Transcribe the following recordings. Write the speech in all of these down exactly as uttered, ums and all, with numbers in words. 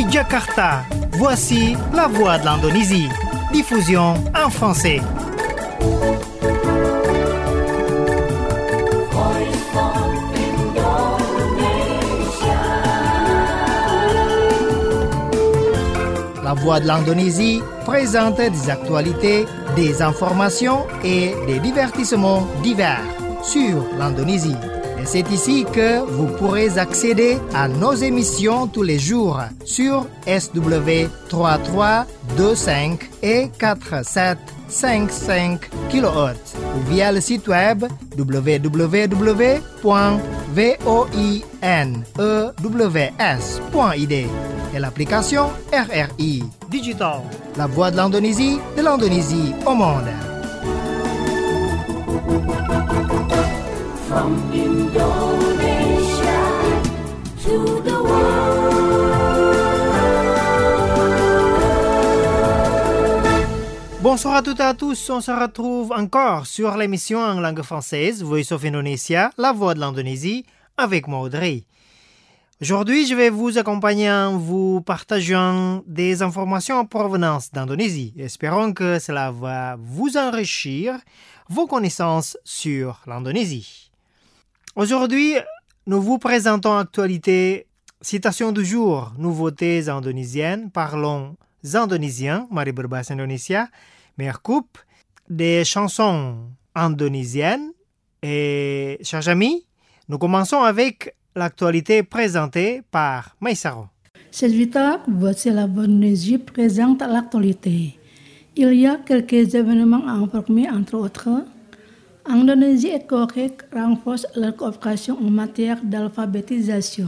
Depuis Jakarta, voici la voix de l'Indonésie. Diffusion en français. La voix de l'Indonésie présente des actualités, des informations et des divertissements divers sur l'Indonésie. Et c'est ici que vous pourrez accéder à nos émissions tous les jours sur S W trois trois deux cinq et quatre sept cinq cinq kilohertz ou via le site web w w w point voinews point i d et l'application R R I Digital, la voix de l'Indonésie, de l'Indonésie au monde. From Indonesia to the world. Bonsoir à toutes et à tous, on se retrouve encore sur l'émission en langue française Voice of Indonesia, la voix de l'Indonésie, avec moi Audrey. Aujourd'hui, je vais vous accompagner en vous partageant des informations en provenance d'Indonésie. Espérons que cela va vous enrichir vos connaissances sur l'Indonésie. Aujourd'hui, nous vous présentons actualité, citation du jour, nouveautés indonésiennes, parlons indonésien, mari berbahasa Indonesia, meilleure coupe, des chansons indonésiennes. Et, chers amis, nous commençons avec l'actualité présentée par Maïsaro. Cette victoire, voici la Indonésie présente l'actualité. Il y a quelques événements à informer, entre autres. Indonésie et Corée renforcent leur coopération en matière d'alphabétisation.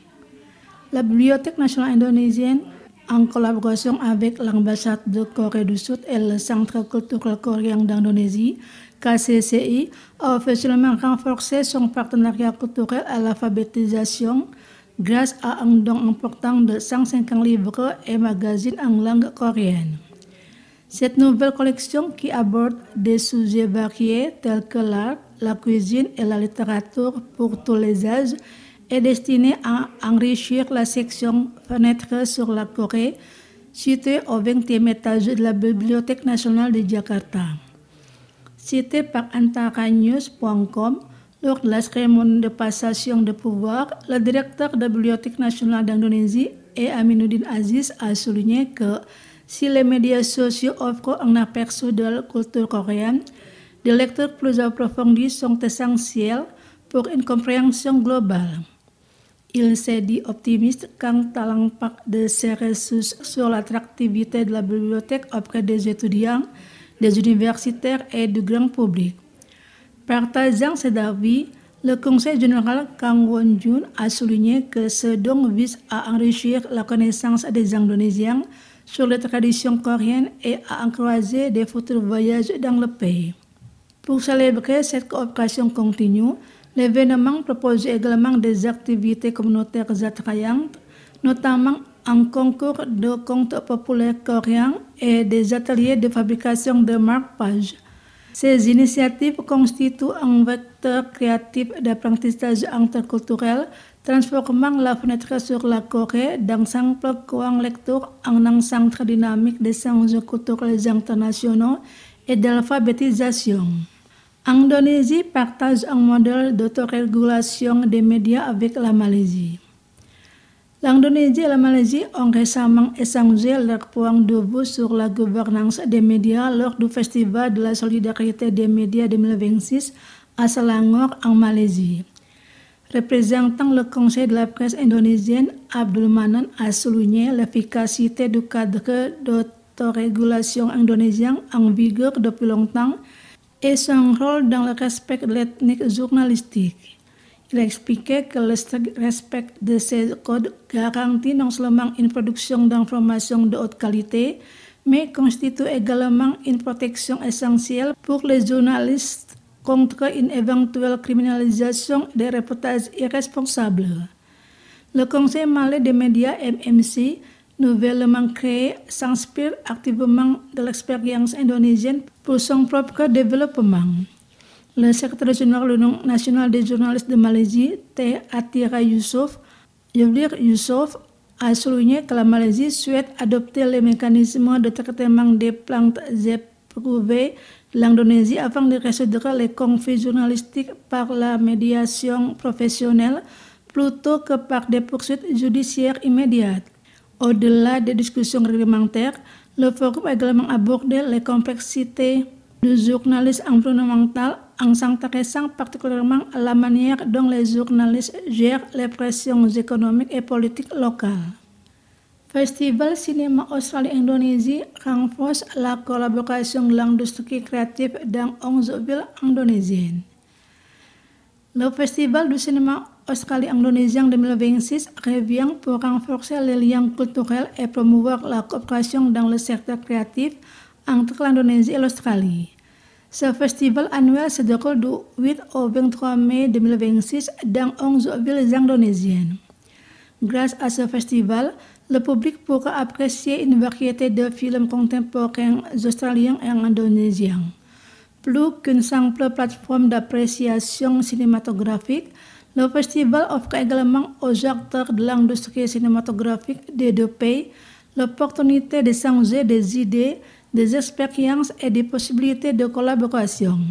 La Bibliothèque nationale indonésienne, en collaboration avec l'ambassade de Corée du Sud et le Centre culturel coréen d'Indonésie, K C C I, a officiellement renforcé son partenariat culturel à l'alphabétisation grâce à un don important de cent cinquante livres et magazines en langue coréenne. Cette nouvelle collection, qui aborde des sujets variés tels que l'art, la cuisine et la littérature pour tous les âges, est destinée à enrichir la section Fenêtres sur la Corée, située au vingtième étage de la Bibliothèque nationale de Jakarta. Cité par antara news point com, lors de la cérémonie de passation de pouvoir, le directeur de la Bibliothèque nationale d'Indonésie et Aminuddin Aziz a souligné que si les médias sociaux offrent un aperçu de la culture coréenne, des lectures plus approfondies sont essentielles pour une compréhension globale. Il s'est dit optimiste quant à l'impact de ces ressources sur l'attractivité de la bibliothèque auprès des étudiants, des universitaires et du grand public. Partageant cet avis, le conseil général Kang Won-jun a souligné que ce don vise à enrichir la connaissance des Indonésiens sur les traditions coréennes et à encourager des futurs voyages dans le pays. Pour célébrer cette coopération continue, l'événement propose également des activités communautaires attrayantes, notamment un concours de contes populaires coréens et des ateliers de fabrication de marque-pages. Ces initiatives constituent un vecteur créatif d'apprentissage interculturel, transformant la fenêtre sur la Corée d'un simple coin lecture en un centre dynamique d'échanges culturels internationaux et d'alphabétisation. Indonésie partage un modèle d'autorégulation des médias avec la Malaisie. L'Indonésie et la Malaisie ont récemment échangé leurs points de vue sur la gouvernance des médias lors du Festival de la solidarité des médias deux mille vingt-six à Selangor en Malaisie. Représentant le Conseil de la presse indonésienne, Abdul Manan a souligné l'efficacité du cadre d'autorégulation indonésien en vigueur depuis longtemps et son rôle dans le respect de l'éthique journalistique. Il a expliqué que le strict respect de ces codes garantit non seulement une production d'informations de haute qualité, mais constitue également une protection essentielle pour les journalistes contre une éventuelle criminalisation des reportages irresponsables. Le Conseil malais des médias M M C, nouvellement créé, s'inspire activement de l'expérience indonésienne pour son propre développement. Le secrétaire général national des journalistes de Malaisie, T. Atira Yusof, Yevlir Yusof, a souligné que la Malaisie souhaite adopter les mécanismes de traitement des plaintes éprouvées de l'Indonésie afin de résoudre les conflits journalistiques par la médiation professionnelle plutôt que par des poursuites judiciaires immédiates. Au-delà des discussions réglementaires, le forum a également abordé les complexités du journalisme environnemental en s'intéressant particulièrement à la manière dont les journalistes gèrent les pressions économiques et politiques locales. Festival Cinéma Australie-Indonésie renforce la collaboration de l'industrie créative dans onze villes indonésiennes. Le Festival du cinéma australie-indonésien deux mille vingt-six revient pour renforcer les liens culturels et promouvoir la coopération dans le secteur créatif entre l'Indonésie et l'Australie. Ce festival annuel se déroule du huit au vingt-trois mai deux mille vingt-six dans onze villes indonésiennes. Grâce à ce festival, le public pourra apprécier une variété de films contemporains australiens et indonésiens. Plus qu'une simple plateforme d'appréciation cinématographique, le festival offre également aux acteurs de l'industrie cinématographique des deux pays l'opportunité d'échanger des idées, des expériences et des possibilités de collaboration.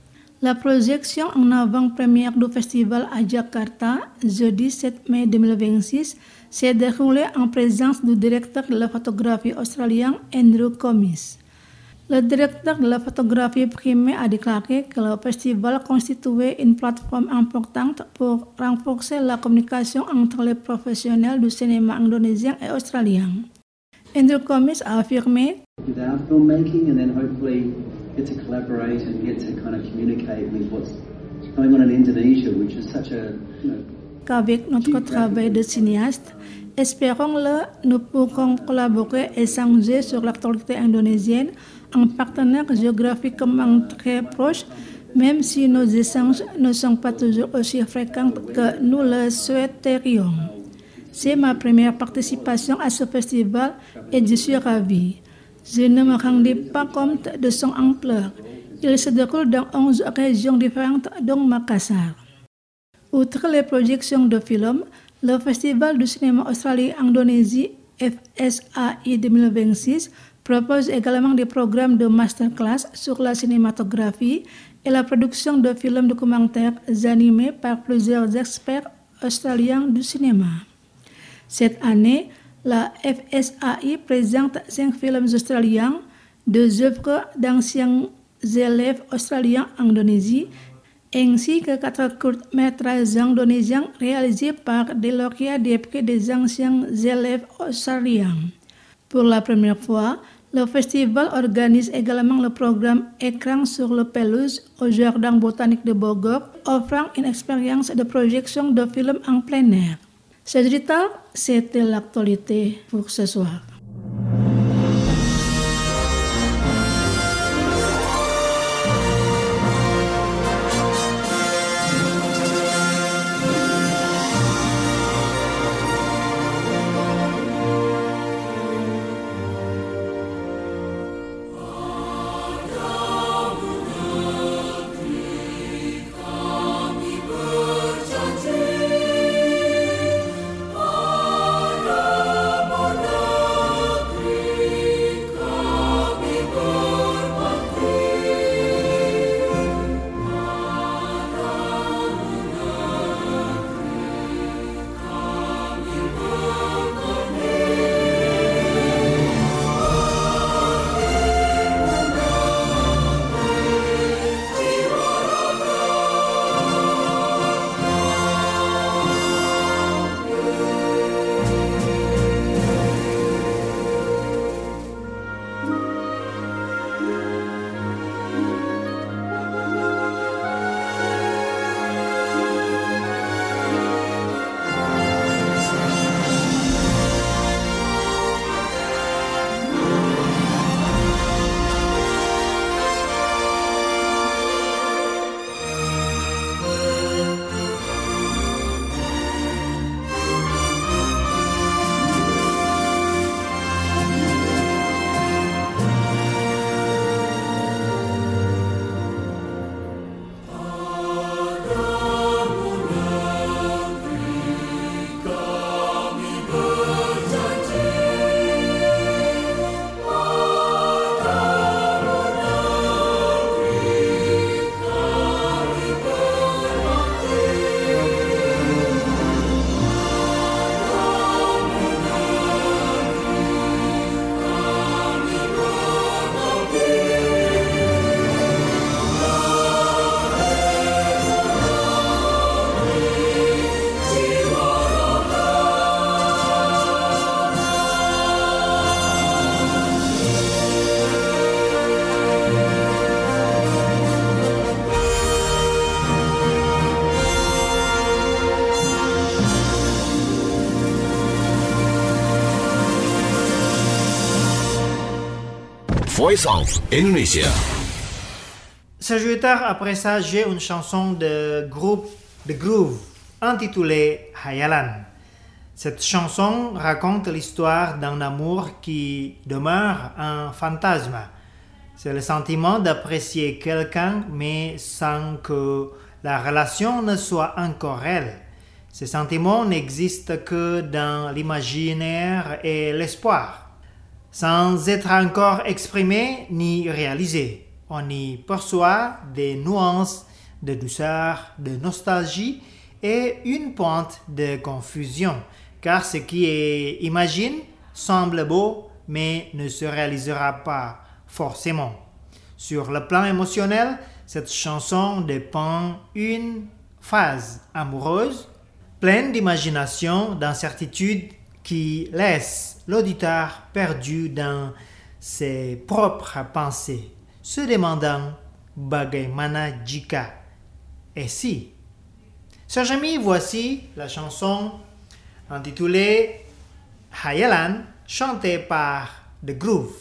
La projection en avant-première du festival à Jakarta, jeudi sept mai deux mille vingt-six, s'est déroulée en présence du directeur de la photographie australien Andrew Commis. Le directeur de la photographie primée a déclaré que le festival constituait une plateforme importante pour renforcer la communication entre les professionnels du cinéma indonésien et australien. Andrew Commis a affirmé with our filmmaking, and then hopefully get to collaborate and get to kind of communicate with what's going on in Indonesia, which is such a, you know, qu'avec notre travail de cinéaste, espérons-le, nous pourrons collaborer et échanger sur l'actualité indonésienne en partenaire géographiquement très proche, même si nos échanges ne sont pas toujours aussi fréquents que nous le souhaiterions. C'est ma première participation à ce festival et je suis ravie. Je ne me rendais pas compte de son ampleur. Il se déroule dans onze régions différentes, dont Makassar. Outre les projections de films, le Festival du cinéma Australie-Indonésie F S A I deux mille vingt-six propose également des programmes de masterclass sur la cinématographie et la production de films documentaires animés par plusieurs experts australiens du cinéma. Cette année, la F S A I présente cinq films australiens, deux œuvres d'anciens élèves australiens en Indonésie, ainsi que quatre courts-métrages indonésiens réalisés par des lauréats des prix des anciens élèves australiens. Pour la première fois, le festival organise également le programme Écran sur le pelouse au Jardin botanique de Bogor, offrant une expérience de projection de films en plein air. C'est Rita, c'était l'actualité pour ce soir. Berjanji, ada mana Voice of Indonesia. Sejuta après ça, j'ai une chanson de groupe de groove intitulée Hayalan. Cette chanson raconte l'histoire d'un amour qui demeure un fantasme. C'est le sentiment d'apprécier quelqu'un mais sans que la relation ne soit encore réelle. Ce sentiment n'existe que dans l'imaginaire et l'espoir. Sans être encore exprimé ni réalisé, on y perçoit des nuances de douceur, de nostalgie et une pointe de confusion, car ce qui est imagine semble beau mais ne se réalisera pas forcément. Sur le plan émotionnel, cette chanson dépeint une phase amoureuse pleine d'imagination, d'incertitude qui laisse l'auditeur perdu dans ses propres pensées, se demandant bagaimana jika et si. Chers amis, voici la chanson intitulée Hayalan, chantée par The Groove.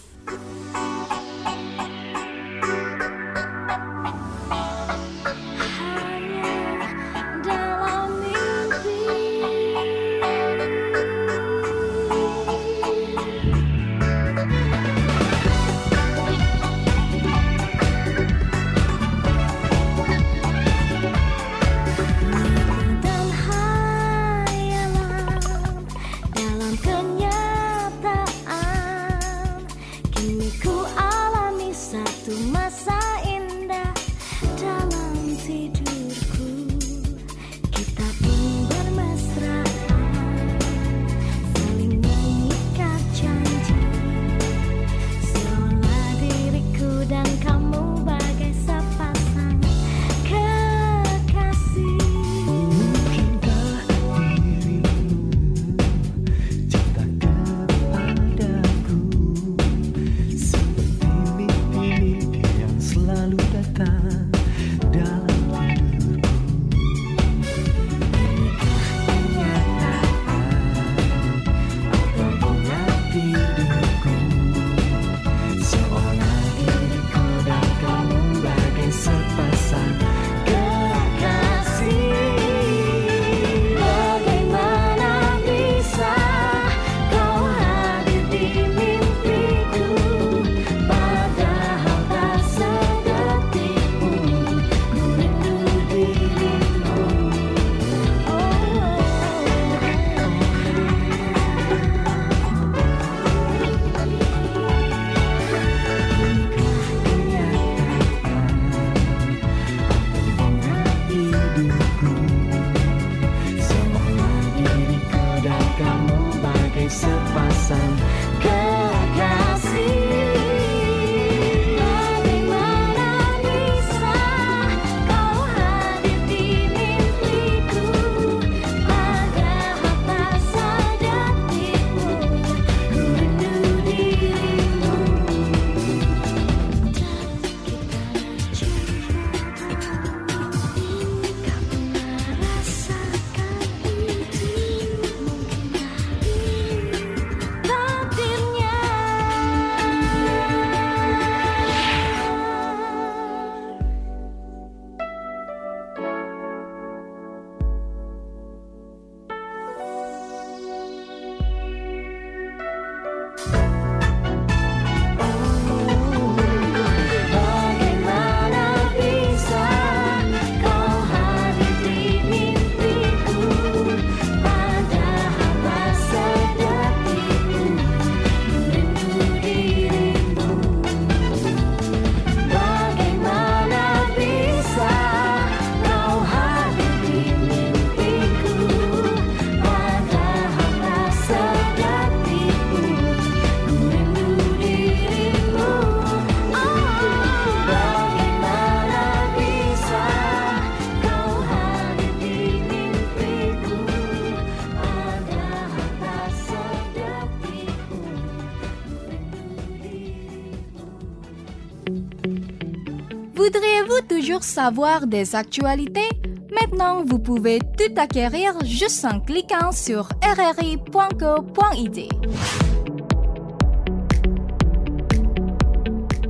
Voudriez-vous toujours savoir des actualités? Maintenant, vous pouvez tout acquérir juste en cliquant sur r r i point co point i d.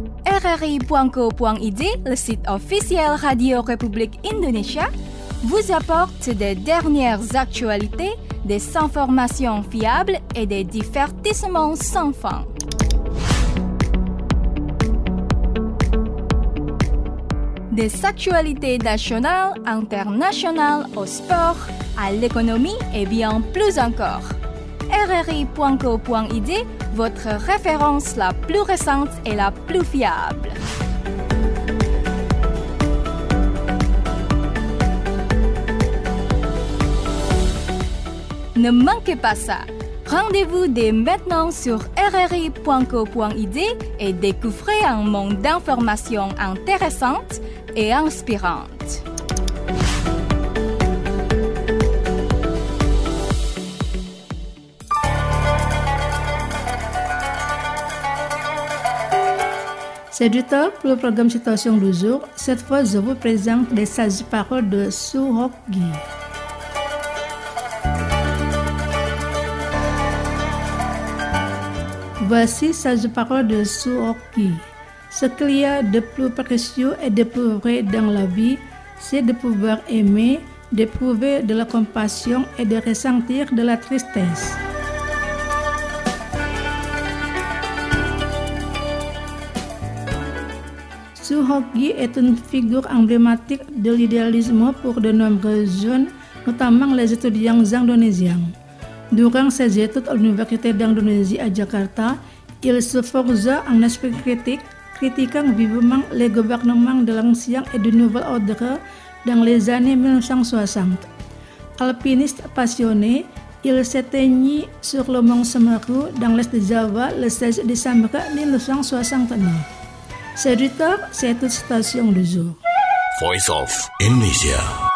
r r i point co point i d, le site officiel Radio République Indonésia, vous apporte des dernières actualités, des informations fiables et des divertissements sans fin. Des actualités nationales, internationales, au sport, à l'économie et bien plus encore. r r i point co point i d, votre référence la plus récente et la plus fiable. Ne manquez pas ça. Rendez-vous dès maintenant sur r r i point co point i d et découvrez un monde d'informations intéressantes et inspirantes. C'est du temps pour le programme Citation du jour. Cette fois, je vous présente les sages paroles de Suhokgi. Voici sages paroles de Suhokgi. Ce qu'il y a de plus précieux et de plus vrai dans la vie, c'est de pouvoir aimer, d'éprouver de la compassion et de ressentir de la tristesse. Suhokgi est une figure emblématique de l'idéalisme pour de nombreux jeunes, notamment les étudiants indonésiens. Durant ses études à l'Université d'Indonésie à Jakarta, il se forgea un esprit critique, critiquant vivement les gouvernements de l'ancien et du nouvel ordre dans les années mille neuf cent soixante. Alpiniste passionné, il s'éteignit sur le mont Semeru dans l'est de Java le seize décembre mille neuf cent soixante-neuf. C'est du temps, c'est une citation du jour. Voice of Indonesia.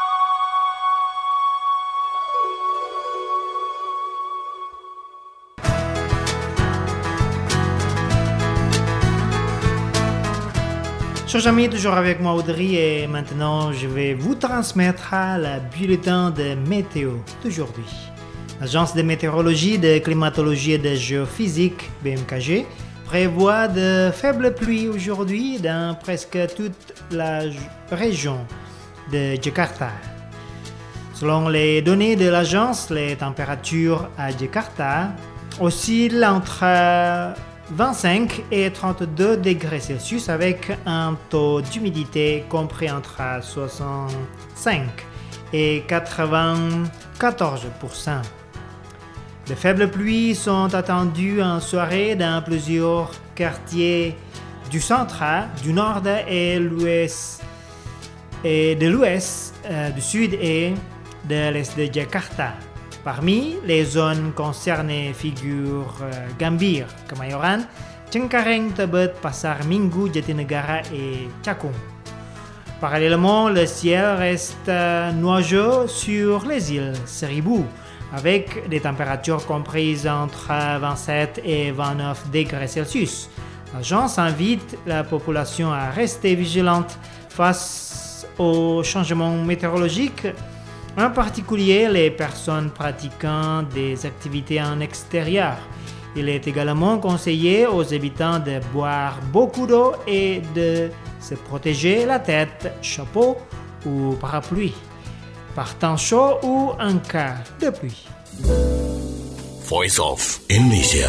Chers amis, toujours avec moi Audrey et maintenant je vais vous transmettre le bulletin de météo d'aujourd'hui. L'Agence de météorologie, de climatologie et de géophysique, B M K G, prévoit de faibles pluies aujourd'hui dans presque toute la région de Jakarta. Selon les données de l'agence, les températures à Jakarta oscillent entre vingt-cinq et trente-deux degrés Celsius avec un taux d'humidité compris entre soixante-cinq et quatre-vingt-quatorze pour cent. De faibles pluies sont attendues en soirée dans plusieurs quartiers du centre, du nord et, l'ouest, et de l'ouest, euh, du sud et de l'est de Jakarta. Parmi les zones concernées figurent euh, Gambir, Kemayoran, Cengkareng, Tebet, Pasar Minggu, Jatinegara et Cakung. Parallèlement, le ciel reste euh, nuageux sur les îles Seribu, avec des températures comprises entre vingt-sept et vingt-neuf degrés Celsius. L'agence invite la population à rester vigilante face aux changements météorologiques, en particulier les personnes pratiquant des activités en extérieur. Il est également conseillé aux habitants de boire beaucoup d'eau et de se protéger la tête, chapeau ou parapluie, par temps chaud ou en cas de pluie. Voice of Indonesia.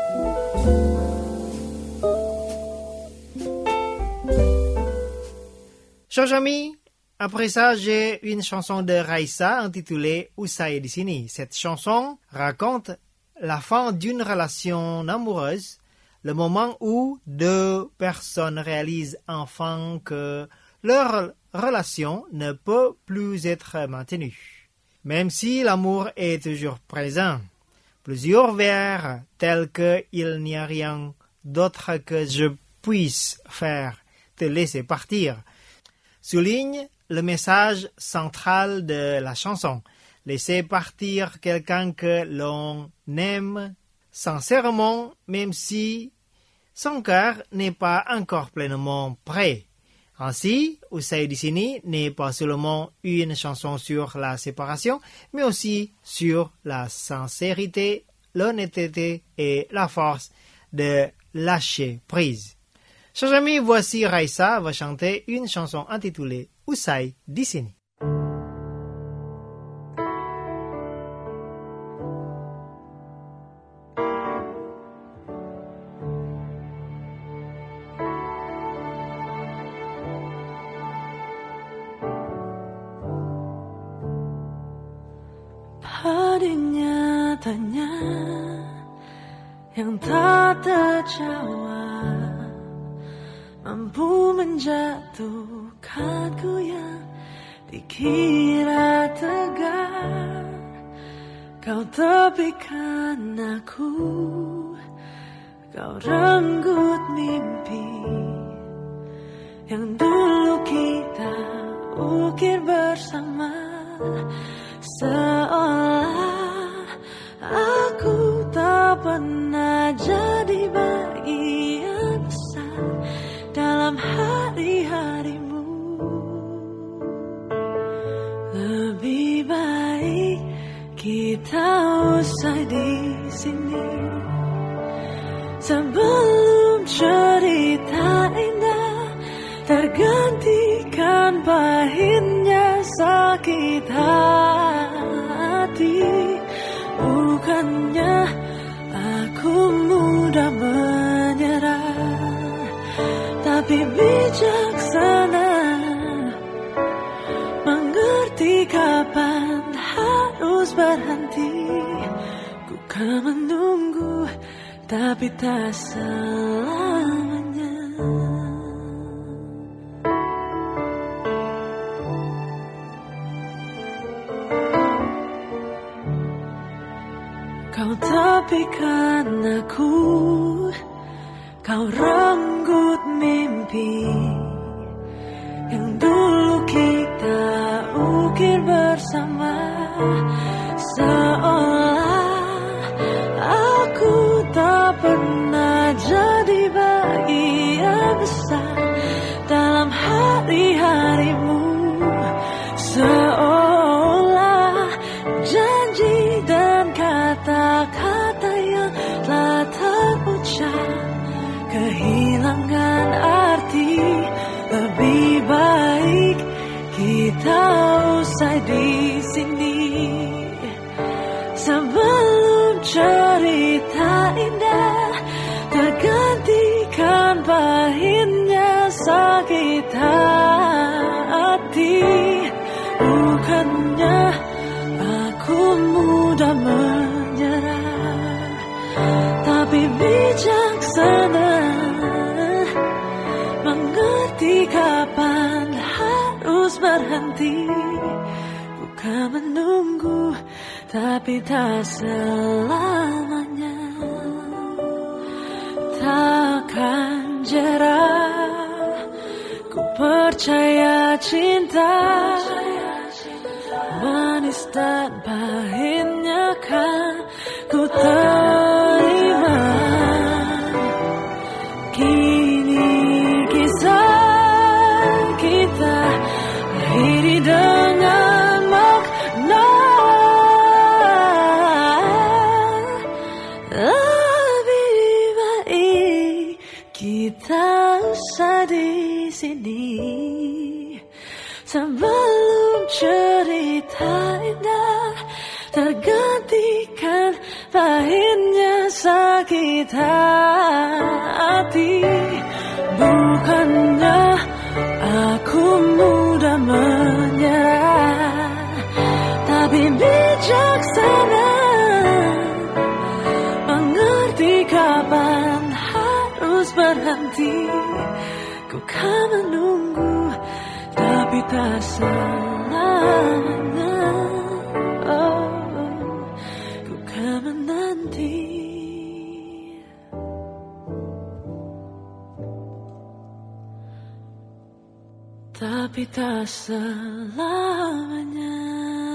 Chers amis, après ça, j'ai une chanson de Raissa intitulée Usai di sini. Cette chanson raconte la fin d'une relation amoureuse, le moment où deux personnes réalisent enfin que leur relation ne peut plus être maintenue. Même si l'amour est toujours présent, plusieurs vers tels que « Il n'y a rien d'autre que je puisse faire, te laisser partir » soulignent le message central de la chanson. Laisser partir quelqu'un que l'on aime sincèrement, même si son cœur n'est pas encore pleinement prêt. Ainsi, Usai di sini n'est pas seulement une chanson sur la séparation, mais aussi sur la sincérité, l'honnêteté et la force de lâcher prise. Chers amis, voici Raissa va chanter une chanson intitulée Usai di sini. Hadinya tanya yang tak terjawab, mampu menjatuhkanku yang dikira tegar. Kau tepikan aku, kau renggut mimpi yang dulu kita ukir bersama. Seolah aku tak pernah jadi bagian besar dalam hari-harimu. Lebih baik kita usai di sini sebelum cerita indah tergantikan pahitnya sakit hati. Bukannya aku mudah menyerah, tapi bijaksana mengerti kapan harus berhenti. Ku kan menunggu, tapi tak selamanya. Kau tepikan aku, kau renggut mimpi yang dulu kita ukir bersama. Seolah aku tak pernah jadi bagian besar dalam hari-harimu. Seolah janji dan kata-kata yang telah terucap kehilangan arti. Lebih baik kita usai di sini sebelum cerita indah tergantikan pahitnya sakit hati. Bukannya aku mudah menyerah, tapi bijaksana mengerti kapan harus berhenti. Bukan menunggu, tapi tak selamanya. Takkan jerah, ku percaya cinta manis dan pahitnya kan ku terima. Kini kisah kita berakhiri dengan makna. Lebih baik kita usai di sini sebelum cerita indah tergantikan pahitnya sakit hati. Bukannya aku mudah menyerah, tapi bijaksana mengerti kapan harus berhenti. Ku kan menunggu, tapi tak selamanya. Oh, ku kan menanti. Tapi tak selamanya.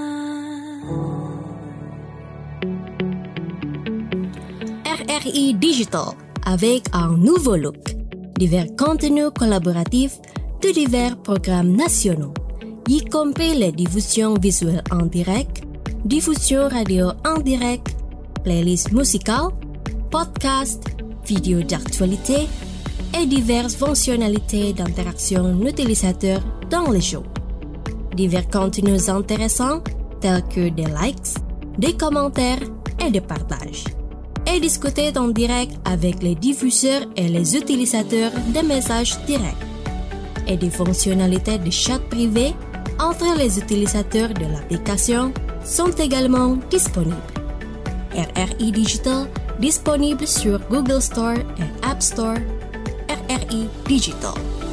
R R I Digital, avec un nouveau look. Divers contenus collaboratifs de divers programmes nationaux, y compris les diffusions visuelles en direct, diffusion radio en direct, playlists musicales, podcasts, vidéos d'actualité, et diverses fonctionnalités d'interaction utilisateur dans le show. Divers contenus intéressants tels que des likes, des commentaires et des partages. Et discuter en direct avec les diffuseurs et les utilisateurs des messages directs. Et des fonctionnalités de chat privé entre les utilisateurs de l'application sont également disponibles. R R I Digital disponible sur Google Store et App Store. R R I Digital.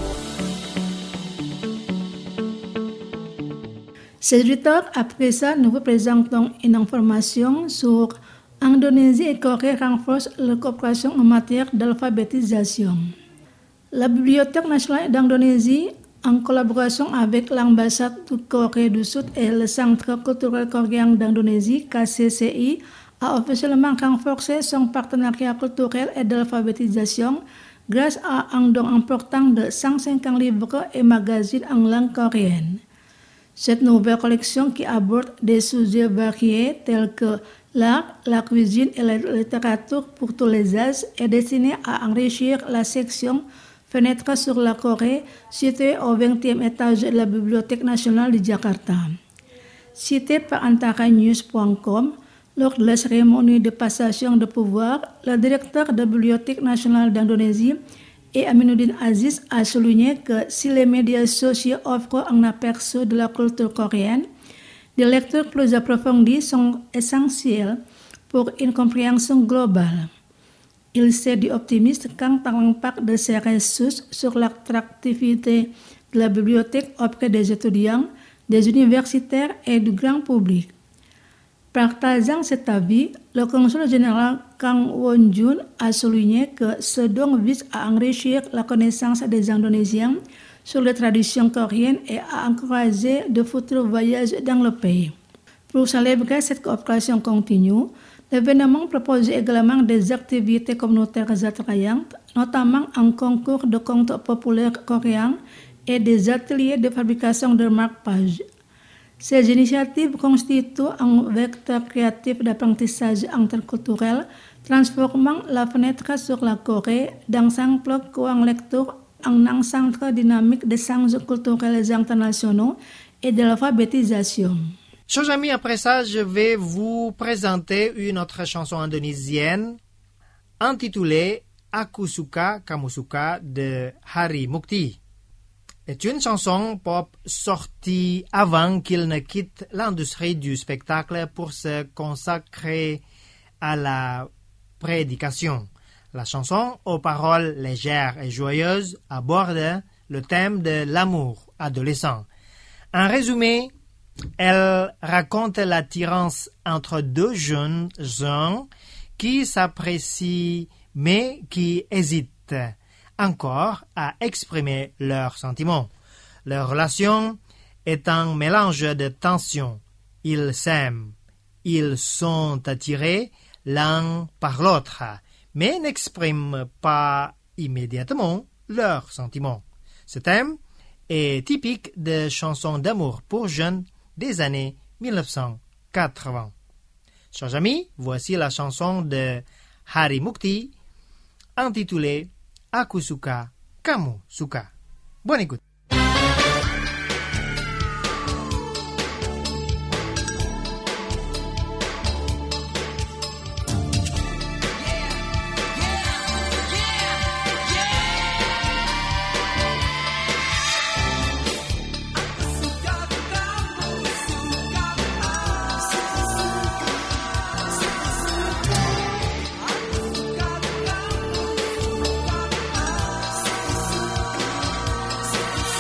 Serviteur, après ça, nous vous présentons une information sur Indonésie et Corée renforcent leur coopération en matière d'alphabétisation. La Bibliothèque nationale d'Indonésie, en collaboration avec l'ambassade de Corée du Sud et le Centre culturel coréen d'Indonésie, K C C I, a officiellement renforcé son partenariat culturel et d'alphabétisation grâce à un don important de cent cinquante livres et magazines en langue coréenne. Cette nouvelle collection qui aborde des sujets variés tels que l'art, la cuisine et la littérature pour tous les âges est destinée à enrichir la section Fenêtre sur la Corée située au vingtième étage de la Bibliothèque nationale de Jakarta. Cité par antara news point com, lors de la cérémonie de passation de pouvoir, le directeur de la Bibliothèque nationale d'Indonésie et Aminuddin Aziz a souligné que si les médias sociaux offrent un aperçu de la culture coréenne, des lectures plus approfondies sont essentielles pour une compréhension globale. Il s'est dit optimiste quant à l'impact de ces ressources sur l'attractivité de la bibliothèque auprès des étudiants, des universitaires et du grand public. Partageant cet avis, le consul général Kang Won-jun a souligné que ce don vise à enrichir la connaissance des Indonésiens sur les traditions coréennes et à encourager de futurs voyages dans le pays. Pour célébrer cette coopération continue, l'événement propose également des activités communautaires attrayantes, notamment un concours de contes populaires coréens et des ateliers de fabrication de marque-pages. Ces initiatives constituent un vecteur créatif d'apprentissage interculturel, transformant la fenêtre sur la Corée dans un bloc en lecture en un centre dynamique d'échanges culturels internationaux et de l'alphabétisation. Chers amis, après ça, je vais vous présenter une autre chanson indonésienne intitulée Aku Suka Kamu Suka de Hari Mukti. C'est une chanson pop sortie avant qu'il ne quitte l'industrie du spectacle pour se consacrer à la prédication. La chanson, aux paroles légères et joyeuses, aborde le thème de l'amour adolescent. En résumé, elle raconte l'attirance entre deux jeunes gens qui s'apprécient mais qui hésitent encore à exprimer leurs sentiments. Leur relation est un mélange de tensions. Ils s'aiment, ils sont attirés l'un par l'autre, mais n'expriment pas immédiatement leurs sentiments. Ce thème est typique de chansons d'amour pour jeunes des années dix-neuf cent quatre-vingts. Chers amis, voici la chanson de Hari Mukti intitulée Aku Suka, Kamu Suka. Bonne écoute. Aku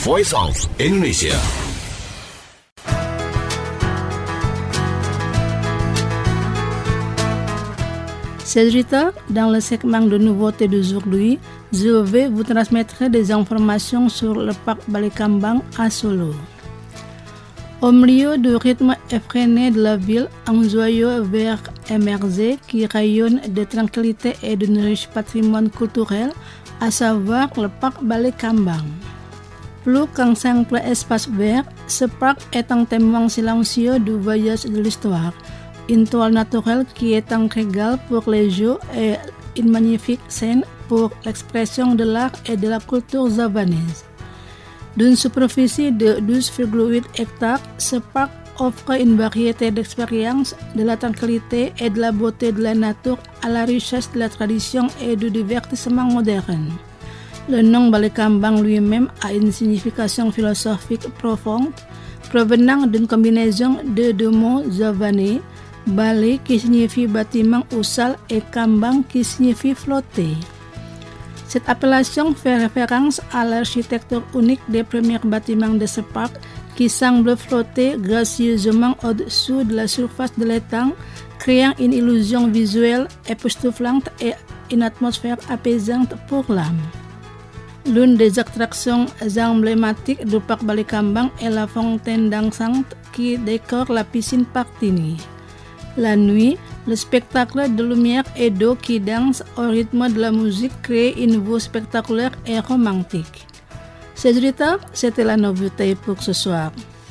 Voice of Indonesia. Cédric, dans le segment de nouveautés d'aujourd'hui, je vais vous transmettre des informations sur le parc Balikambang à Solo. Au milieu du rythme effréné de la ville, un joyeux vert émergé qui rayonne de tranquillité et d'un riche patrimoine culturel, à savoir le parc Balikambang. Plus qu'un simple espace vert, ce parc est un témoin silencieux du voyage de l'histoire, une toile naturelle qui est un régal pour les yeux et une magnifique scène pour l'expression de l'art et de la culture javanaise. D'une superficie de douze virgule huit hectares, ce parc offre une variété d'expériences, de la tranquillité et de la beauté de la nature à la richesse de la tradition et du divertissement moderne. Le nom Balikambang lui-même a une signification philosophique profonde, provenant d'une combinaison de deux mots javanais, Bali qui signifie bâtiment ou salle et Kambang qui signifie flotter. Cette appellation fait référence à l'architecture unique des premiers bâtiments de ce parc qui semble flotter gracieusement au-dessous de la surface de l'étang, créant une illusion visuelle époustouflante et une atmosphère apaisante pour l'âme. L'une des attractions emblématiques du parc Balikambang est la fontaine dansante qui décore la piscine Partini. La nuit, le spectacle de lumière et d'eau qui danse au rythme de la musique crée une vue spectaculaire et romantique. Cédric, c'était la nouveauté pour ce soir.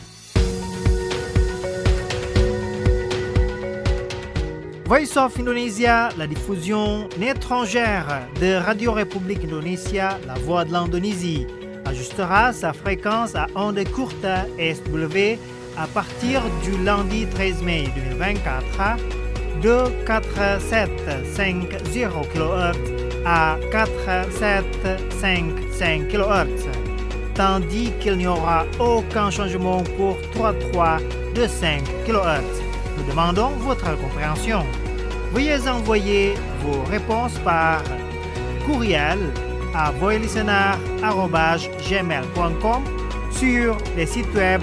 Voice of Indonesia, la diffusion étrangère de Radio République Indonésia, la voix de l'Indonésie, ajustera sa fréquence à ondes courtes S W à partir du lundi treize mai deux mille vingt-quatre de quatre mille sept cent cinquante kilohertz à quatre mille sept cent cinquante kilohertz, tandis qu'il n'y aura aucun changement pour trois virgule trois de cinq kilohertz. Nous demandons votre compréhension. Veuillez envoyer vos réponses par courriel à voilistener arobase gmail point com sur les sites web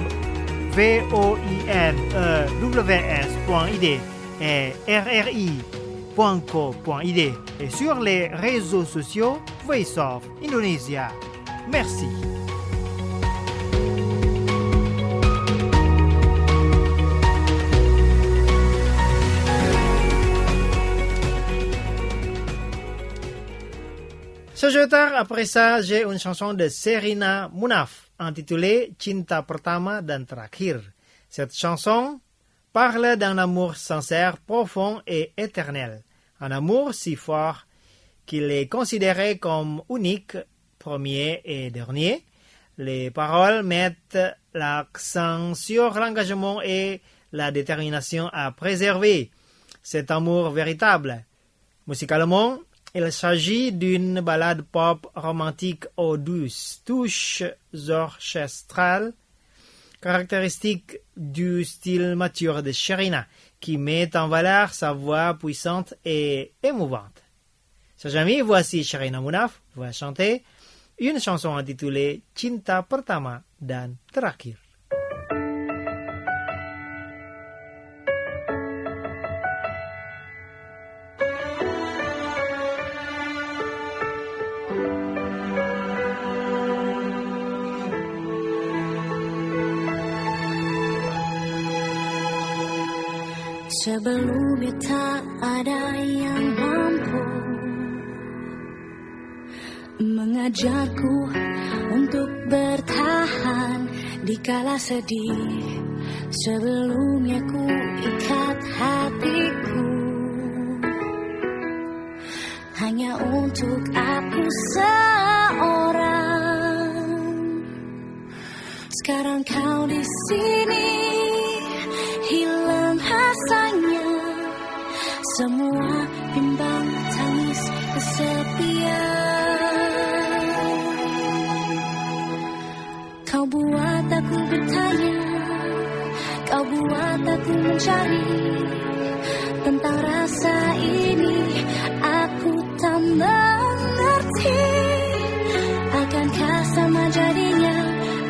voinews point I D et r r i point co point I D et sur les réseaux sociaux Voice of Indonesia. Merci. Sejetar, après ça, j'ai une chanson de Sherina Munaf intitulée Cinta Pertama dan Terakhir. Cette chanson parle d'un amour sincère, profond et éternel. Un amour si fort qu'il est considéré comme unique, premier et dernier. Les paroles mettent l'accent sur l'engagement et la détermination à préserver cet amour véritable. Musicalement, il s'agit d'une ballade pop romantique aux douces touches orchestrales, caractéristique du style mature de Sherina, qui met en valeur sa voix puissante et émouvante. Chers amis, voici Sherina Munaf va chanter une chanson intitulée Cinta Pertama dan Terakhir. Sebelumnya tak ada yang mampu mengajarku untuk bertahan di kala sedih. Sebelumnya ku ikat hatiku hanya untuk aku seorang. Sekarang kau di sini hilang rasanya, semua bimbang tangis kesepian. Kau buat aku bertanya, kau buat aku mencari tentang rasa ini. Aku tak mengerti, akankah sama jadinya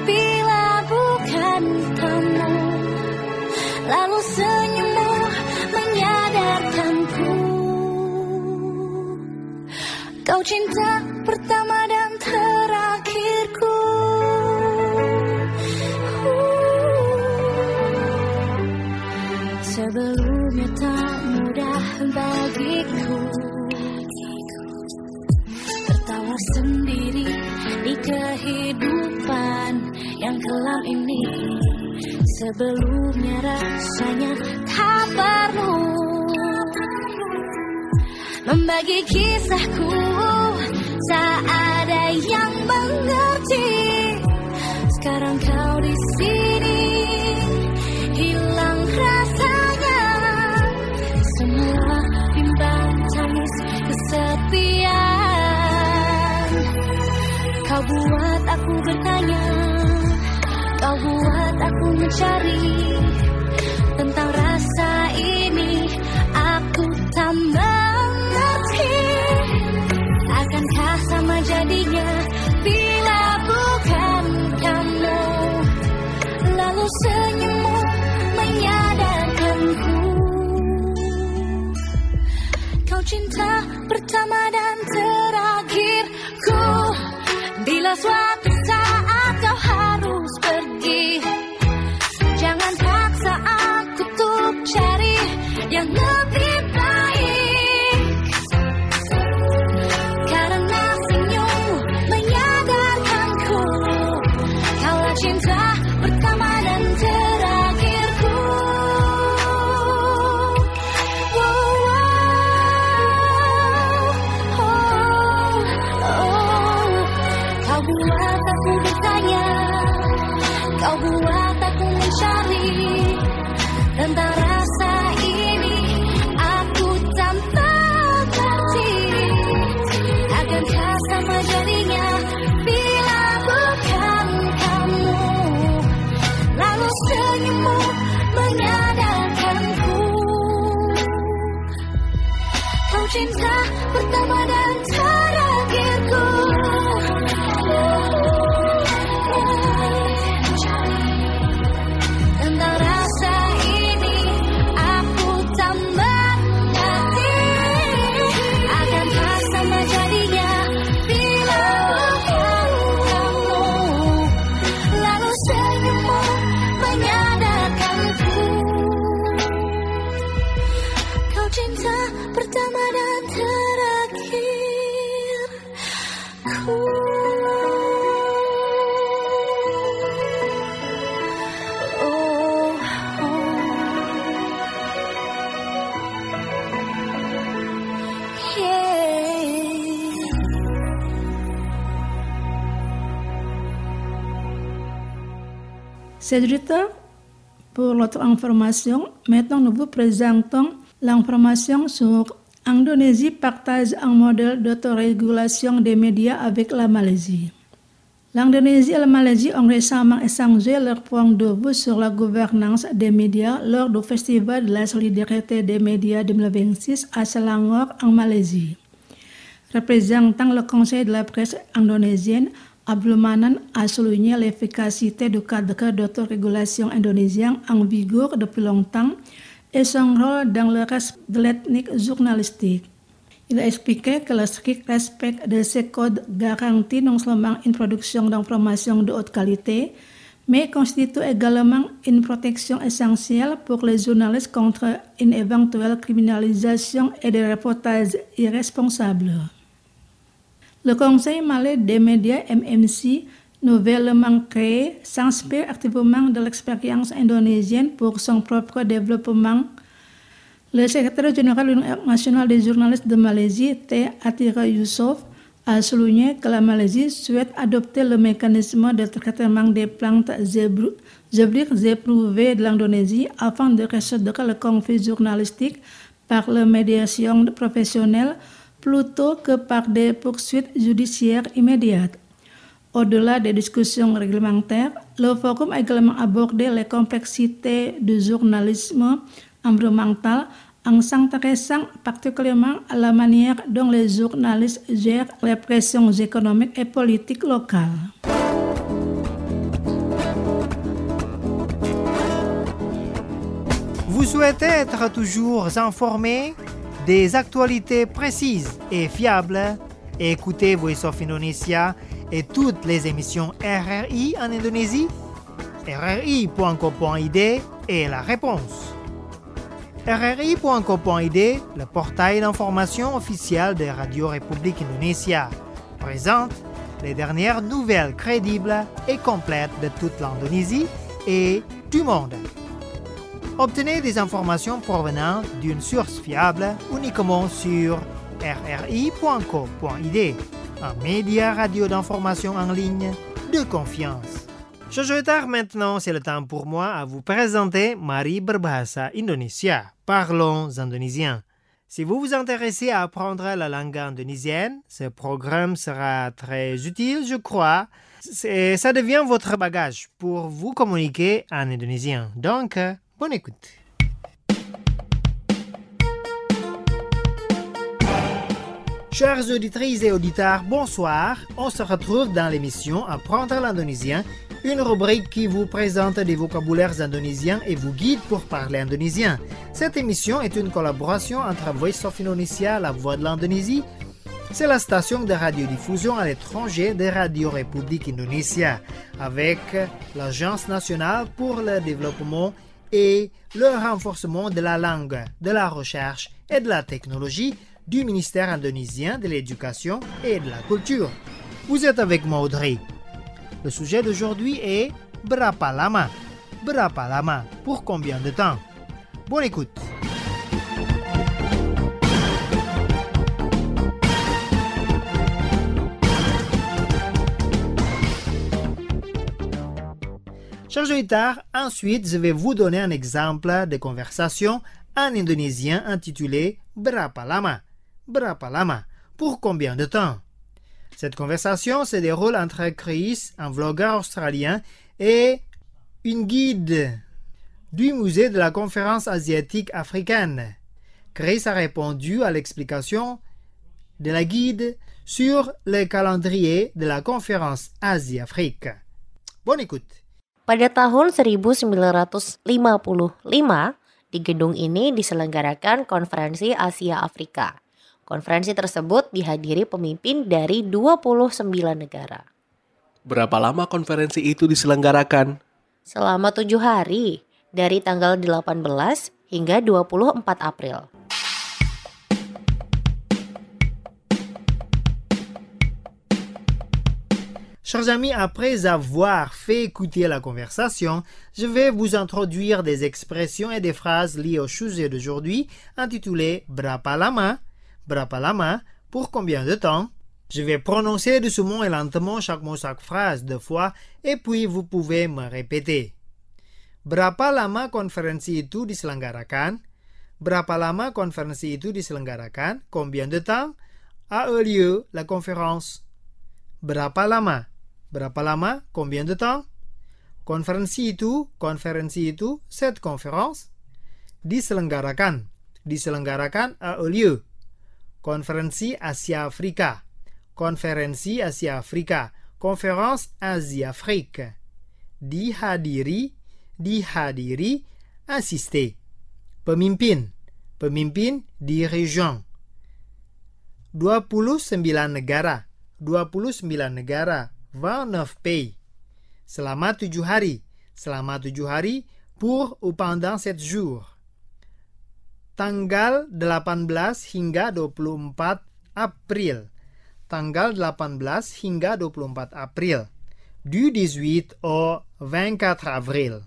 Sebelumnya tak mudah bagiku tertawa sendiri di kehidupan yang kelam ini. Sebelumnya rasanya tak perlu membagi kisahku, tak ada yang mengerti. Sekarang kau di sini, hilang rasanya. Semua bimbang tangis kesepian. Kau buat aku bertanya, kau buat aku mencari tentang rasa ini. Aku tak mengerti, akankah sama jadinya bila bukan kamu. Lalu senyummu menyadarkanku, kau cinta pertama dan terakhirku. Bila suatu saat kau harus pergi, jangan paksa aku untuk cari yang lebih baik. Karena senyummu menyadarkanku, kaulah cinta pertama dan terakhirku. Wow, wow, oh, oh. Kau buat aku bertanya, kau buat aku mencari tentang rasa ini. Aku tak mengerti, akankah sama jadinya bila bukan kamu. Lalu senyummu menyadarkanku, kau cinta pertama dan terakhirku. Tentang rasa ini aku tak mengerti, akankah sama jadinya bila bukan kamu. Lalu senyummu menyadarkanku, kau cinta pertama dan terakhirku. C'est du temps pour notre information. Maintenant, nous vous présentons l'information sur Indonésie partage un modèle d'autorégulation des médias avec la Malaisie. L'Indonésie et la Malaisie ont récemment échangé leurs points de vue sur la gouvernance des médias lors du Festival de la solidarité des médias deux mille vingt-six à Selangor en Malaisie. Représentant le Conseil de la presse indonésienne, Abdul Manan a souligné l'efficacité du cadre d'autorégulation indonésien en vigueur depuis longtemps et son rôle dans le respect de l'éthique journalistique. Il a expliqué que le strict respect de ces codes garantit non seulement une production d'informations de haute qualité, mais constitue également une protection essentielle pour les journalistes contre une éventuelle criminalisation et des reportages irresponsables. Le Conseil malais des médias M M C, nouvellement créé, s'inspire activement de l'expérience indonésienne pour son propre développement. Le secrétaire général de l'Union nationale des journalistes de Malaisie, T. Atira Yusof, a souligné que la Malaisie souhaite adopter le mécanisme de traitement des plaintes publiques éprouvées de l'Indonésie afin de résoudre le conflit journalistique par la médiation professionnelle plutôt que par des poursuites judiciaires immédiates. Au-delà des discussions réglementaires, le forum a également abordé les complexités du journalisme environnemental en s'intéressant particulièrement à la manière dont les journalistes gèrent les pressions économiques et politiques locales. Vous souhaitez être toujours informé des actualités précises et fiables? Écoutez Voice of Indonesia et toutes les émissions R R I en Indonésie. R R I point co point I D est la réponse. R R I point co point I D, le portail d'information officiel de Radio République Indonésia, présente les dernières nouvelles crédibles et complètes de toute l'Indonésie et du monde. Obtenez des informations provenant d'une source fiable uniquement sur R R I point co point I D, un média radio d'information en ligne de confiance. Chers auditeurs, maintenant c'est le temps pour moi à vous présenter Mari Berbahasa Indonesia. Parlons indonésien. Si vous vous intéressez à apprendre la langue indonésienne, ce programme sera très utile, je crois. Et ça devient votre bagage pour vous communiquer en indonésien. Donc, bonne écoute. Chers auditrices et auditeurs, bonsoir. On se retrouve dans l'émission Apprendre l'indonésien, une rubrique qui vous présente des vocabulaires indonésiens et vous guide pour parler indonésien. Cette émission est une collaboration entre Voice of Indonesia, la voix de l'Indonésie. C'est la station de radiodiffusion à l'étranger de Radio République Indonésia, avec l'Agence nationale pour le développement et le renforcement de la langue, de la recherche et de la technologie du ministère indonésien de l'Éducation et de la Culture. Vous êtes avec moi, Audrey. Le sujet d'aujourd'hui est Berapa lama? Berapa lama? Pour combien de temps? Bonne écoute. Chers auditeurs, ensuite, je vais vous donner un exemple de conversation en indonésien intitulé Berapa lama? Berapa lama? Pour combien de temps? Cette conversation se déroule entre Chris, un vlogueur australien, et une guide du musée de la conférence asiatique africaine. Chris a répondu à l'explication de la guide sur le calendrier de la conférence Asie-Afrique. Bonne écoute. Pada tahun seribu sembilan ratus lima puluh lima, di gedung ini diselenggarakan Konferensi Asia Afrika. Konferensi tersebut dihadiri pemimpin dari dua puluh sembilan negara. Berapa lama konferensi itu diselenggarakan? Selama tujuh hari, dari tanggal delapan belas hingga dua puluh empat April. Chers amis, après avoir fait écouter la conversation, je vais vous introduire des expressions et des phrases liées au sujet d'aujourd'hui, intitulées Berapa lama? Berapa lama? Pour combien de temps? Je vais prononcer doucement et lentement chaque mot, chaque phrase deux fois, et puis vous pouvez me répéter. Berapa lama konferensi itu diselenggarakan? Berapa lama konferensi itu diselenggarakan? Combien de temps a eu lieu la conférence? Berapa lama? Berapa lama? Combien de temps? Konferensi itu, konferensi itu, cette conférence. Diselenggarakan. Diselenggarakan a eu lieu. Konferensi Asia Afrika. Konferensi Asia Afrika. Conférence Asie-Afrique. Dihadiri, dihadiri, assister. Pemimpin, pemimpin, dirigeant. dua puluh sembilan negara, dua puluh sembilan negara, vingt-neuf pays. Selama tujuh hari, selama tujuh hari, pour ou pendant sept jours. Tanggal delapan belas hingga dua puluh empat April. Tanggal delapan belas hingga dua puluh empat April. Du dix-huit au vingt-quatre Avril.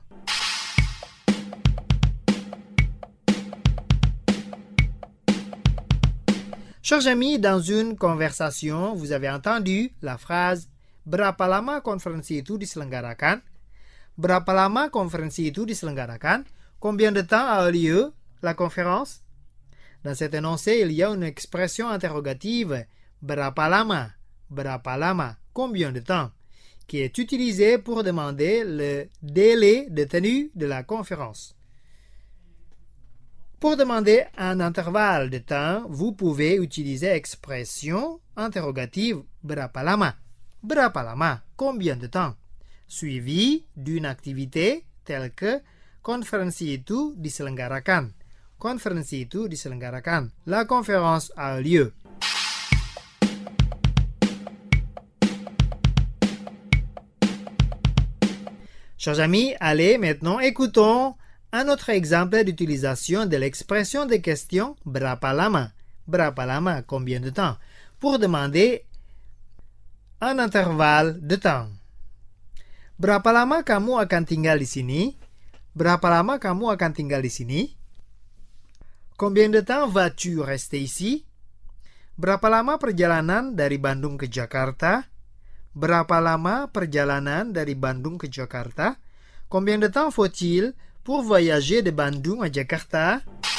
Chers amis, dans une conversation, vous avez entendu la phrase Berapa lama konferensi itu diselenggarakan? Berapa lama konferensi itu diselenggarakan? Combien de temps a eu lieu la conférence? Dans cet énoncé, il y a une expression interrogative, berapa lama, berapa lama, combien de temps, qui est utilisée pour demander le délai de tenue de la conférence. Pour demander un intervalle de temps, vous pouvez utiliser l'expression interrogative berapa lama, berapa lama, combien de temps, suivi d'une activité telle que konferensi itu diselenggarakan. Konferensi itu diselenggarakan. La conférence a eu lieu. Chers amis, allez maintenant écoutons Un autre exemple d'utilisation de l'expression de question berapa lama, berapa lama, combien de temps, pour demander un intervalle de temps. Berapa lama kamu akan tinggal di sini? Berapa lama kamu akan tinggal di sini? Combien de temps vas-tu rester ici? Berapa lama perjalanan dari Bandung ke Jakarta? Berapa lama perjalanan dari Bandung ke Jakarta? Combien de temps faut-il pour voyager de Bandung à Jakarta?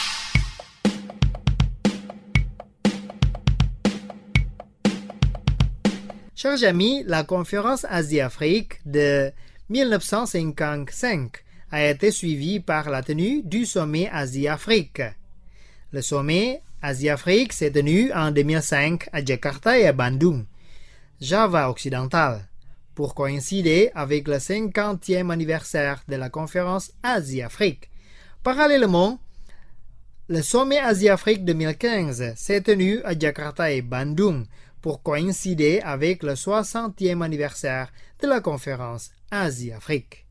Chers amis, la conférence Asie-Afrique de mille neuf cent cinquante-cinq a été suivie par la tenue du sommet Asie-Afrique. Le sommet Asie-Afrique s'est tenu en deux mille cinq à Jakarta et à Bandung, Java occidental, pour coïncider avec le cinquantième anniversaire de la conférence Asie-Afrique. Parallèlement, le sommet Asie-Afrique deux mille quinze s'est tenu à Jakarta et Bandung pour coïncider avec le soixantième anniversaire de la conférence Asie-Afrique.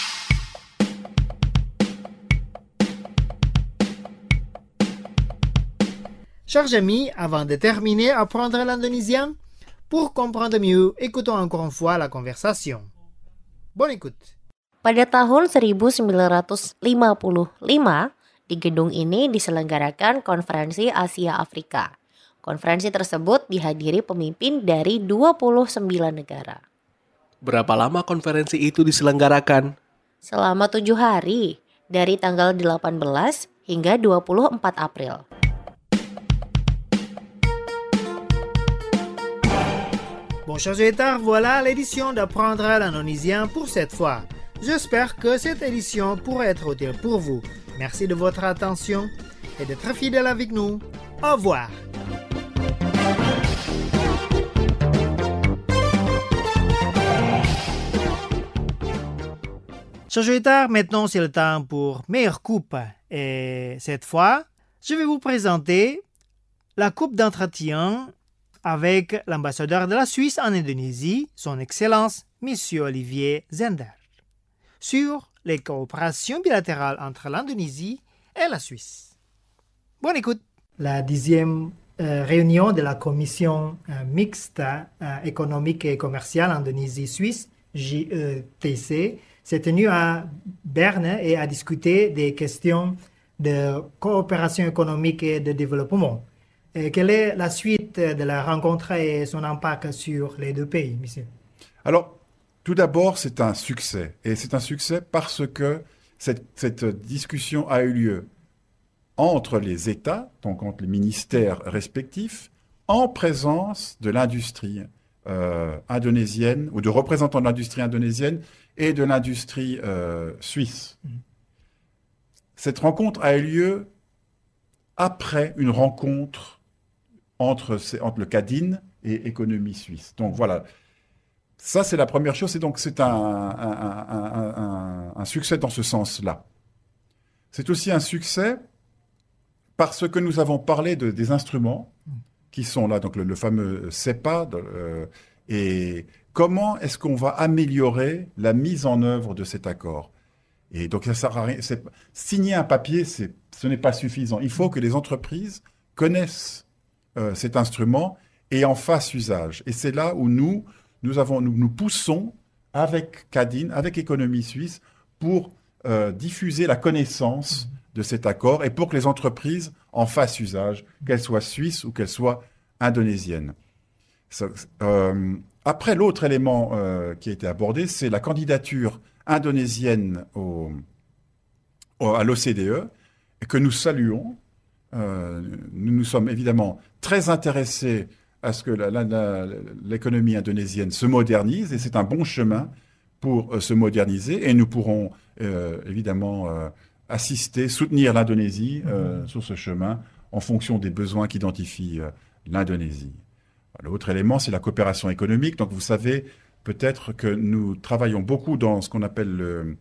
Chers amis, avant de terminer à apprendre l'indonésien, pour comprendre mieux, écoutons encore une fois la conversation. Bonne écoute. Pada tahun seribu sembilan ratus lima puluh lima, di gedung ini diselenggarakan Konferensi Asia Afrika. Konferensi tersebut dihadiri pemimpin dari dua puluh sembilan negara. Berapa lama konferensi itu diselenggarakan? Selama tujuh hari, dari tanggal delapan belas hingga dua puluh empat April. Bon, chers auditeurs, voilà l'édition d'apprendre l'indonésien pour cette fois. J'espère que cette édition pourra être utile pour vous. Merci de votre attention et d'être fidèle avec nous. Au revoir. Chers auditeurs, maintenant c'est le temps pour meilleure coupe. Et cette fois, je vais vous présenter la coupe d'entretien avec l'ambassadeur de la Suisse en Indonésie, son Excellence, M. Olivier Zender, sur les coopérations bilatérales entre l'Indonésie et la Suisse. Bonne écoute. La dixième euh, réunion de la commission euh, mixte euh, économique et commerciale Indonésie-Suisse, J E T C, s'est tenue à Berne et a discuté des questions de coopération économique et de développement. Et quelle est la suite de la rencontre et son impact sur les deux pays, monsieur? Alors, tout d'abord, c'est un succès. Et c'est un succès parce que cette, cette discussion a eu lieu entre les États, donc entre les ministères respectifs, en présence de l'industrie euh, indonésienne, ou de représentants de l'industrie indonésienne et de l'industrie euh, suisse. Mmh. Cette rencontre a eu lieu après une rencontre entre, entre le CADIN et Économie suisse. Donc voilà, ça c'est la première chose, et donc c'est un, un, un, un, un succès dans ce sens-là. C'est aussi un succès parce que nous avons parlé de, des instruments qui sont là, donc le, le fameux CEPA, de, euh, et comment est-ce qu'on va améliorer la mise en œuvre de cet accord. Et donc ça sert à rien, c'est, signer un papier, c'est, ce n'est pas suffisant. Il faut que les entreprises connaissent Euh, cet instrument et en fasse usage. Et c'est là où nous, nous, avons, nous, nous poussons avec CADIN, avec Économie suisse, pour euh, diffuser la connaissance de cet accord et pour que les entreprises en fassent usage, qu'elles soient suisses ou qu'elles soient indonésiennes. Ça, euh, après, l'autre élément euh, qui a été abordé, c'est la candidature indonésienne au, au, à l'O C D E, et que nous saluons. Euh, nous nous sommes évidemment très intéressés à ce que la, la, la, l'économie indonésienne se modernise, et c'est un bon chemin pour euh, se moderniser, et nous pourrons euh, évidemment euh, assister, soutenir l'Indonésie euh, mmh. sur ce chemin en fonction des besoins qu'identifie euh, l'Indonésie. L'autre élément, c'est la coopération économique. Donc vous savez peut-être que nous travaillons beaucoup dans ce qu'on appelle le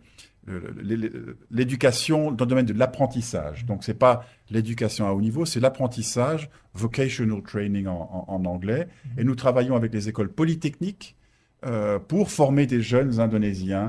l'éducation dans le domaine de l'apprentissage. Donc, ce n'est pas l'éducation à haut niveau, c'est l'apprentissage, vocational training en, en, en anglais. Et nous travaillons avec les écoles polytechniques euh, pour former des jeunes Indonésiens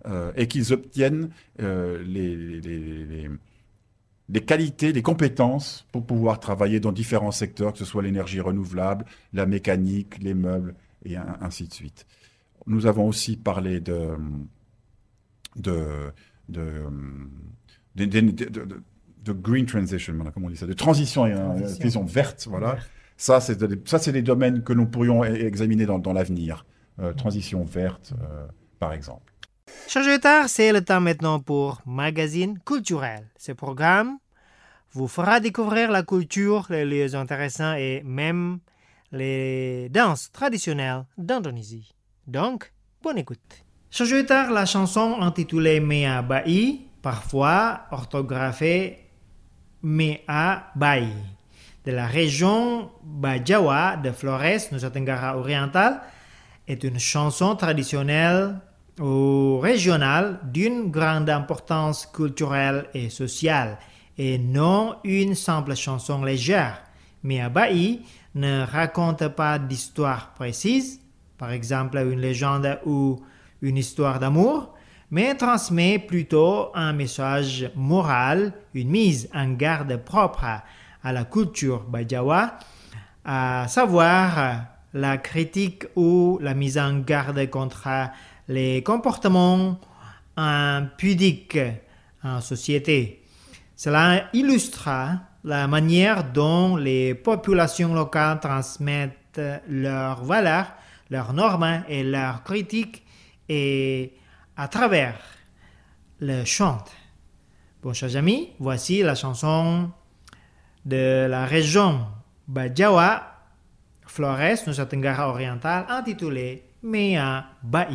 euh, et qu'ils obtiennent euh, les, les, les, les qualités, les compétences pour pouvoir travailler dans différents secteurs, que ce soit l'énergie renouvelable, la mécanique, les meubles, et un, ainsi de suite. Nous avons aussi parlé de, de, de, de, de, de, de, de green transition, comment on dit ça, de transition, transition. Euh, verte, voilà. Ouais. Ça, c'est de, ça, c'est des domaines que nous pourrions examiner dans, dans l'avenir. Euh, transition verte, euh, par exemple. Chers auditeurs, c'est le temps maintenant pour Magazine culturel. Ce programme vous fera découvrir la culture, les lieux intéressants et même les danses traditionnelles d'Indonésie. Donc, bonne écoute. Chers auditeurs, la chanson intitulée Mea Bai, parfois orthographiée Mea Bai, de la région Bajawa de Flores, Nusa Tenggara Oriental, est une chanson traditionnelle ou régionale d'une grande importance culturelle et sociale, et non une simple chanson légère. Mea Bai ne raconte pas d'histoire précise, par exemple une légende ou une histoire d'amour, mais transmet plutôt un message moral, une mise en garde propre à la culture Bajawa, à savoir la critique ou la mise en garde contre les comportements impudiques en société. Cela illustre la manière dont les populations locales transmettent leurs valeurs, leurs normes et leurs critiques et à travers le chant. Bon, chers amis, voici la chanson de la région Bajawa, Flores, Nusa Tenggara Oriental, intitulée Mea Bai.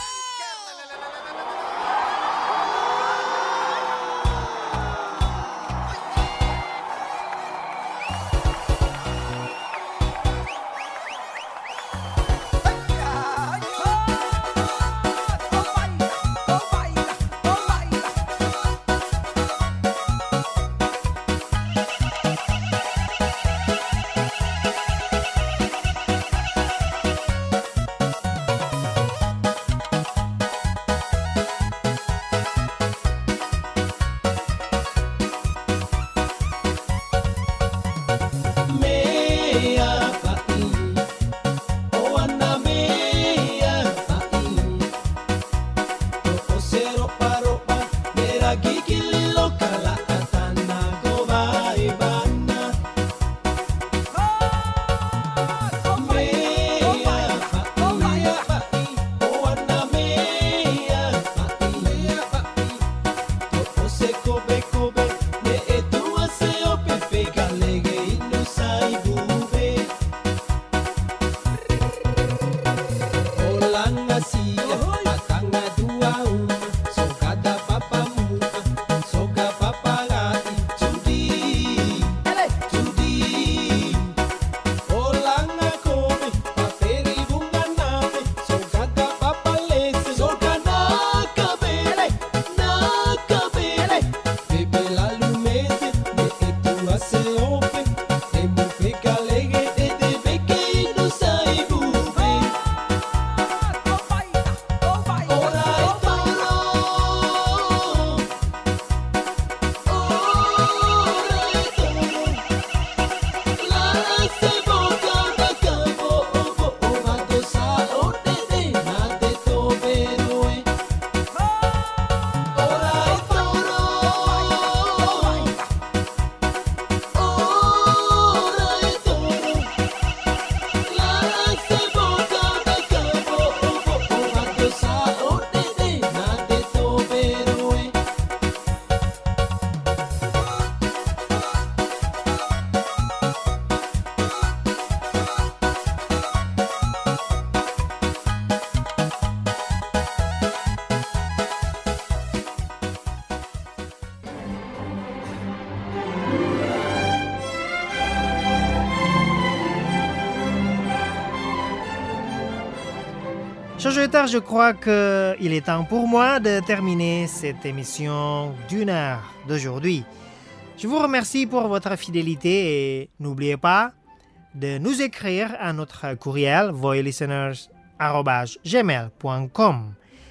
Chers auditeurs, je crois qu'il est temps pour moi de terminer cette émission d'une heure d'aujourd'hui. Je vous remercie pour votre fidélité et n'oubliez pas de nous écrire à notre courriel voice listeners arobase gmail point com.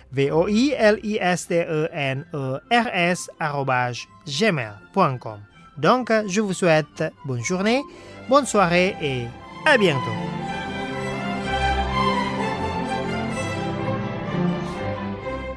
V O I L I S T E N E R S arobase gmail point com. Donc, je vous souhaite bonne journée, bonne soirée et à bientôt.